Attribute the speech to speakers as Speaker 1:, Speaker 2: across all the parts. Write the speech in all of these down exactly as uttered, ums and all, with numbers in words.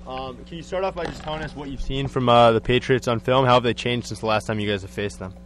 Speaker 1: Um, can you start off by just telling us what you've seen from uh, the Patriots on film? How have they changed since the last time you guys have faced them?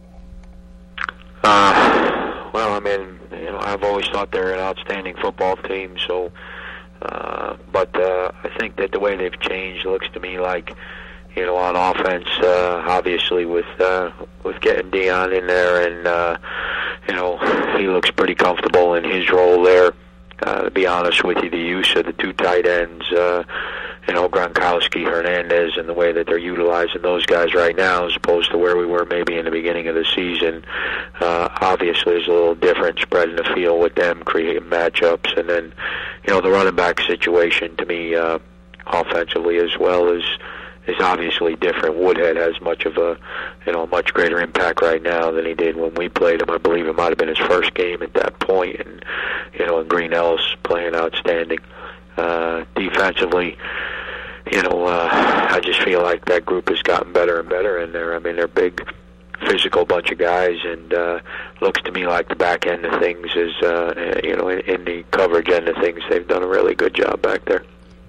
Speaker 2: Uh, well, I mean, you know, I've always thought they're an outstanding football team. So, uh, but uh, I think that the way they've changed looks to me like, you know, on offense, uh, obviously with uh, with getting Dion in there, and uh, you know, he looks pretty comfortable in his role there. Uh, to be honest with you, the use of the two tight ends, uh, you know, Gronkowski, Hernandez, and the way that they're utilizing those guys right now as opposed to where we were maybe in the beginning of the season, uh, obviously is a little different, spreading the field with them, creating matchups, and then, you know, the running back situation to me, uh, offensively as well is is obviously different. Woodhead has much of a, you know, much greater impact right now than he did when we played him. I believe it might have been his first game at that point, and you know, and Green Ellis playing outstanding. Uh, defensively, you know, uh, I just feel like that group has gotten better and better in there. I mean, they're big, physical bunch of guys, and uh, looks to me like the back end of things is, uh, you know, in, in the coverage end of things, they've done a really good job back there.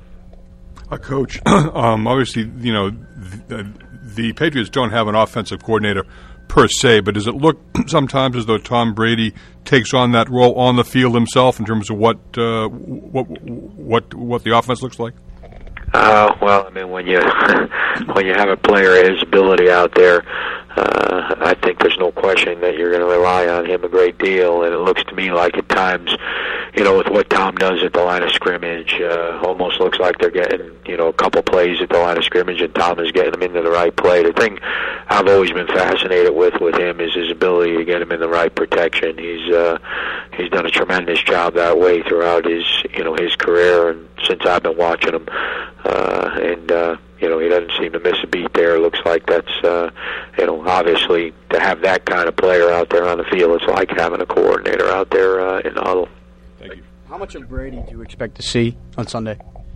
Speaker 3: Uh, Coach, um, obviously, you know, the, the Patriots don't have an offensive coordinator per se, but does it look sometimes as though Tom Brady takes on that role on the field himself in terms of what uh, what what what the offense looks like?
Speaker 2: Uh, well, I mean, when you when you have a player of his ability out there, uh, I think there's no question that you're going to rely on him a great deal. And it looks to me like at times, you know, with what Tom does at the line of scrimmage, uh, almost looks like they're getting, you know, a couple plays at the line of scrimmage, and Tom is getting them into the right play. The thing I've always been fascinated with with him is his ability to get him in the right protection. He's uh, he's done a tremendous job that way throughout his, you know, his career, and since I've been watching him. Uh, and, uh, you know, he doesn't seem to miss a beat there. It looks like that's, uh, you know, obviously to have that kind of player out there on the field, it's like having a coordinator out there uh, in the huddle.
Speaker 3: Thank you.
Speaker 4: How much of Brady do you expect to see on Sunday?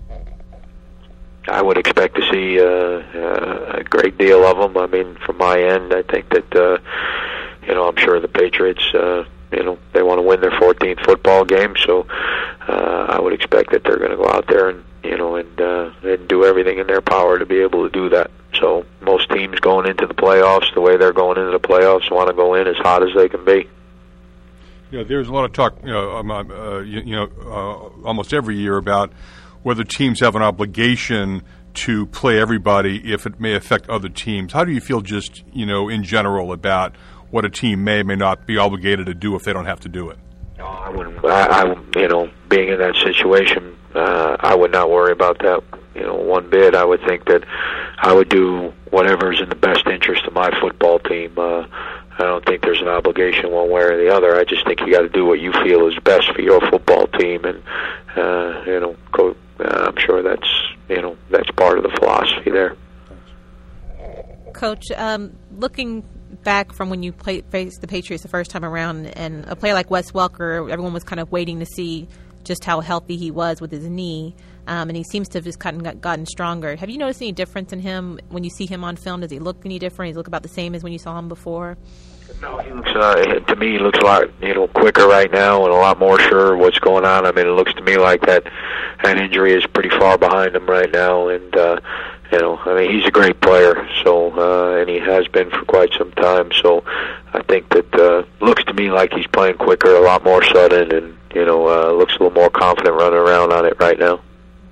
Speaker 2: I would expect to see uh, uh, a great deal of them. I mean, from my end, I think that, uh, you know, I'm sure the Patriots, uh, you know, they want to win their fourteenth football game, so uh, I would expect that they're going to go out there and, you know, and, uh, and do everything in their power to be able to do that. So most teams going into the playoffs, the way they're going into the playoffs, want to go in as hot as they can be.
Speaker 3: You know, there's a lot of talk, you know, um, uh, you, you know, uh, almost every year about whether teams have an obligation to play everybody if it may affect other teams. How do you feel just, you know, in general about what a team may or may not be obligated to do if they don't have to do it?
Speaker 2: No, I wouldn't. I, I you know, being in that situation, uh, I would not worry about that, you know, one bit. I would think that I would do whatever is in the best interest of my football team. Uh, I don't think there's an obligation one way or the other. I just think you got to do what you feel is best for your football team, and uh, you know, go, uh, I'm sure that's, you know, that's part of the philosophy there.
Speaker 5: Coach, um, looking back from when you played, faced the Patriots the first time around, and a player like Wes Welker, everyone was kind of waiting to see just how healthy he was with his knee, um, and he seems to have just gotten, gotten stronger. Have you noticed any difference in him when you see him on film? Does he look any different? Does he look about the same as when you saw him before?
Speaker 2: No, he looks, uh, to me, he looks a lot, you know, quicker right now and a lot more sure of what's going on. I mean, it looks to me like that that injury is pretty far behind him right now, and uh, you know, I mean, he's a great player, so uh, and he has been for quite some time. So I think that uh, looks to me like he's playing quicker, a lot more sudden, and you know, uh, looks a little more confident running around on it right now.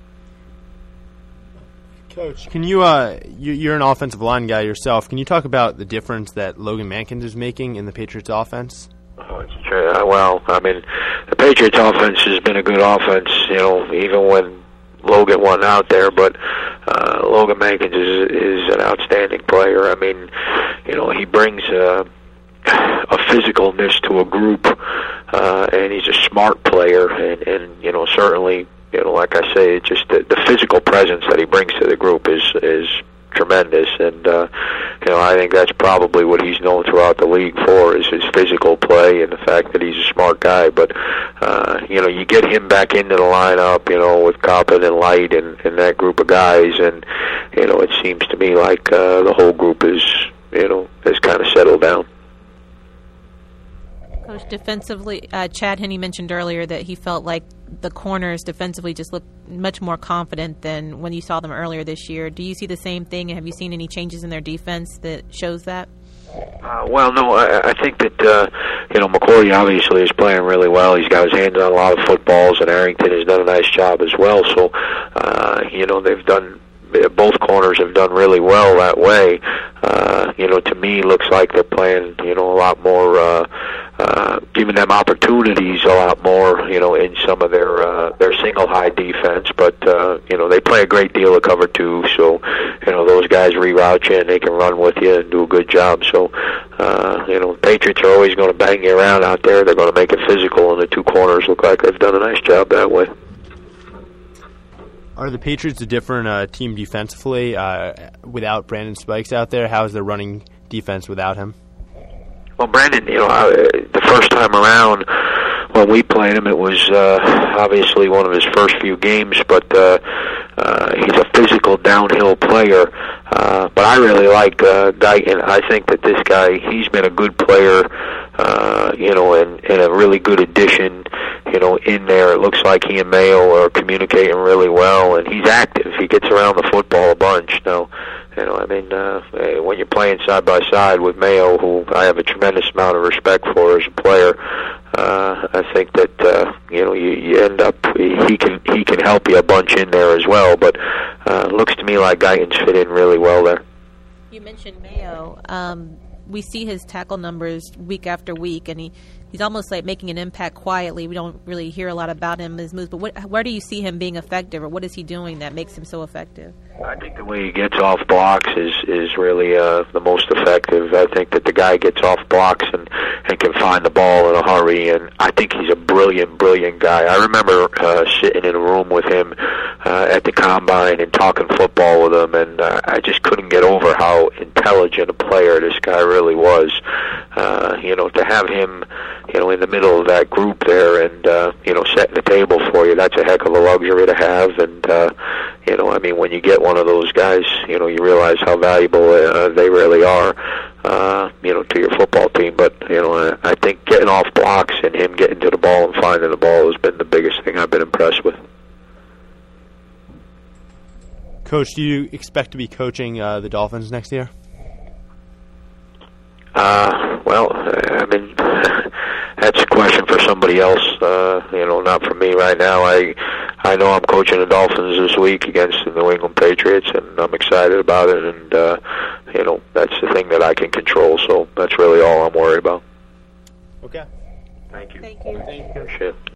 Speaker 1: Coach, can you, uh, you, you're an offensive line guy yourself. Can you talk about the difference that Logan Mankins is making in the Patriots offense?
Speaker 2: Oh, it's true. Well, I mean, the Patriots offense has been a good offense, you know, even when Logan wasn't out there, but uh, Logan Mankins is, is an outstanding player. I mean, you know, he brings uh, a physicalness to a group, uh, and he's a smart player, and, and you know, certainly, you know, like I say, just the, the physical presence that he brings to the group is is tremendous, and uh, you know, I think that's probably what he's known throughout the league for, is his physical play and the fact that he's a smart guy. But uh, you know, you get him back into the lineup, you know, with Coppin and Light and, and that group of guys, and you know, it seems to me like uh, the whole group is, you know, has kind of settled down.
Speaker 5: Coach, defensively, uh, Chad Henne mentioned earlier that he felt like the corners defensively just looked much more confident than when you saw them earlier this year. Do you see the same thing? Have you seen any changes in their defense that shows that?
Speaker 2: Uh, well, no, I, I think that, uh, you know, McCourty obviously is playing really well. He's got his hands on a lot of footballs, and Arrington has done a nice job as well. So, uh, you know, they've done, both corners have done really well that way. Uh, you know, to me, looks like they're playing, you know, a lot more, uh, uh, giving them opportunities a lot more, you know, in some of their uh, their single high defense. But uh, you know, they play a great deal of cover two, so you know those guys reroute you and they can run with you and do a good job. So uh, you know, Patriots are always going to bang you around out there. They're going to make it physical, and the two corners look like they've done a nice job that way.
Speaker 1: Are the Patriots a different uh, team defensively uh, without Brandon Spikes out there? How is their running defense without him?
Speaker 2: Well, Brandon, you know, I, the first time around when we played him, it was uh, obviously one of his first few games, but uh, uh, he's a physical downhill player. Uh, but I really like uh, Guyton. I think that this guy, he's been a good player, uh, you know, and, and a really good addition, you know, in there. It looks like he and Mayo are communicating really well, and he's active. He gets around the football a bunch. Now, you know, I mean, uh, when you're playing side by side with Mayo, who I have a tremendous amount of respect for as a player, uh, I think that uh, you know you, you end up he can he can help you a bunch in there as well. But uh, it looks to me like Guyton's fit in really well there.
Speaker 5: You mentioned Mayo. Um, we see his tackle numbers week after week, and he. He's almost like making an impact quietly. We don't really hear a lot about him, his moves. But what, where do you see him being effective, or what is he doing that makes him so effective?
Speaker 2: I think the way he gets off blocks is is really uh, the most effective. I think that the guy gets off blocks and, and can find the ball in a hurry, and I think he's a brilliant, brilliant guy. I remember uh, sitting in a room with him uh, at the Combine and talking football with him, and uh, I just couldn't get over how intelligent a player this guy really was. Uh, you know, to have him, you know, in the middle of that group there and, uh, you know, setting the table for you, that's a heck of a luxury to have. And, uh, you know, I mean, when you get one of those guys, you know, you realize how valuable uh, they really are, uh, you know, to your football team. But, you know, I think getting off blocks and him getting to the ball and finding the ball has been the biggest thing I've been impressed with.
Speaker 1: Coach, do you expect to be coaching uh, the Dolphins next year?
Speaker 2: Uh, well, I mean, that's a question for somebody else, uh, you know, not for me right now. I I know I'm coaching the Dolphins this week against the New England Patriots, and I'm excited about it, and, uh, you know, that's the thing that I can control, so that's really all I'm worried about.
Speaker 1: Okay.
Speaker 2: Thank you.
Speaker 5: Thank you.
Speaker 1: Thank you.
Speaker 2: Appreciate it.